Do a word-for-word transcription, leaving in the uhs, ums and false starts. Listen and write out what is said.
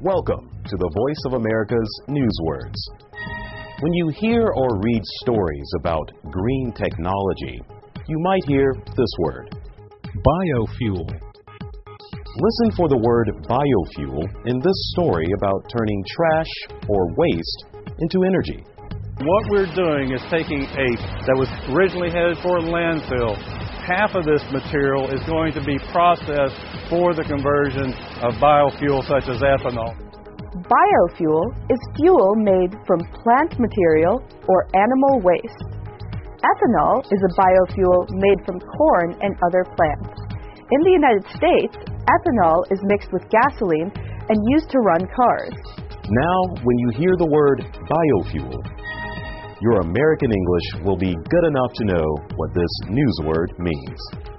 Welcome to the Voice of America's Newswords. When you hear or read stories about green technology, you might hear this word: biofuel. Listen for the word biofuel in this story about turning trash or waste into energy. What we're doing is taking a that was originally headed for a landfill. Half of this material is going to be processed for the conversion of biofuel such as ethanol. Biofuel is fuel made from plant material or animal waste. Ethanol is a biofuel made from corn and other plants. In the United States, ethanol is mixed with gasoline and used to run cars. Now, when you hear the word biofuel, your American English will be good enough to know what this newsword means.